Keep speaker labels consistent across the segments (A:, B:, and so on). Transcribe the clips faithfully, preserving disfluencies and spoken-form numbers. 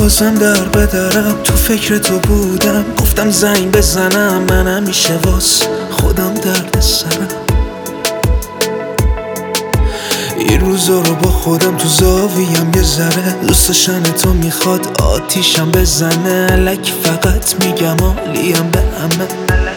A: بازم در بدرم، تو فکر تو بودم، گفتم زنگ بزنم، من همیشه واس خودم درد سرم. این روزا رو با خودم تو زاویم یه ذره، دوستشن تو میخواد آتیشم بزنه، الک فقط میگم عالیم به همه.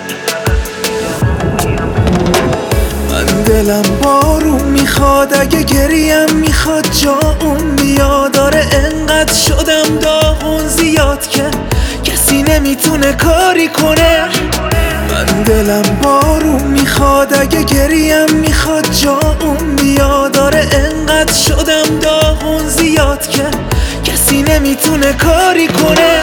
A: من دلم بارون میخواد، اگه گریم میخواد جا اون بیاد، داره انقدر شدم داغون زیاد که کسی نمیتونه کاری کنه. من دلم بارون میخواد، اگه گریم میخواد جا اون بیاد، داره انقدر شدم داغون زیاد که کسی نمیتونه کاری کنه.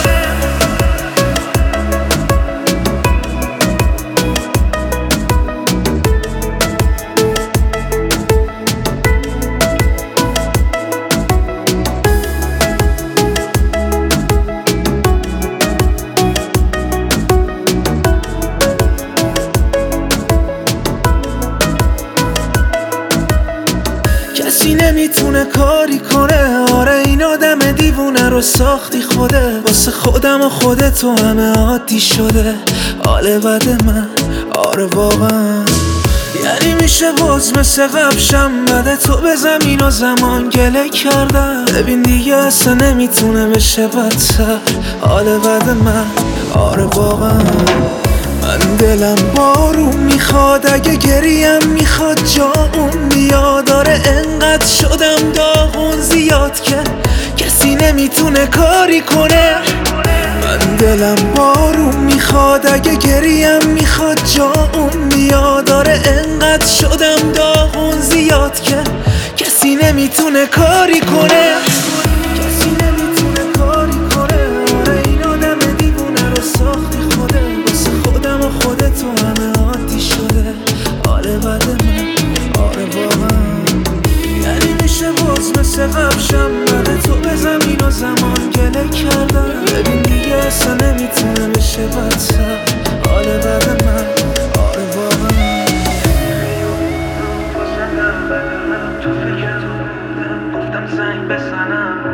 A: کسی نمیتونه کاری کنه، آره این آدم دیوونه رو ساختی خوده، واسه خودم و خودتو همه عادی شده حال بد من، آره واقعا. یعنی میشه باز مثل قبشم بعد تو به زمین و زمان گله کردم، ببین دیگه اصلا نمیتونه بشه بدتر حال بد من، آره واقعا. من دلم بارون میخواد، اگه گریم میخواد جا اون بیاد، داره انقدر شدم داغون زیاد که کسی نمیتونه کاری کنه. من دلم بارون میخواد، اگه گریم میخواد جا اون بیاد، داره انقدر شدم داغون زیاد که کسی نمیتونه کاری کنه. کسی نمیتونه کاری کنه، آره این آدم دیوونه رو ساختی خوده، واسه خودم و خودتو همه عادی شده حال بد من، آره واقعا. یعنی میشه باز مثل قبشم بعد تو به زمین و زمان گله کردم، ببین دیگه اصلا نمیتونه بشه بدتر حال بد من، آره واقعا. تو فکر تو بودم، گفتم زنگ بزنم.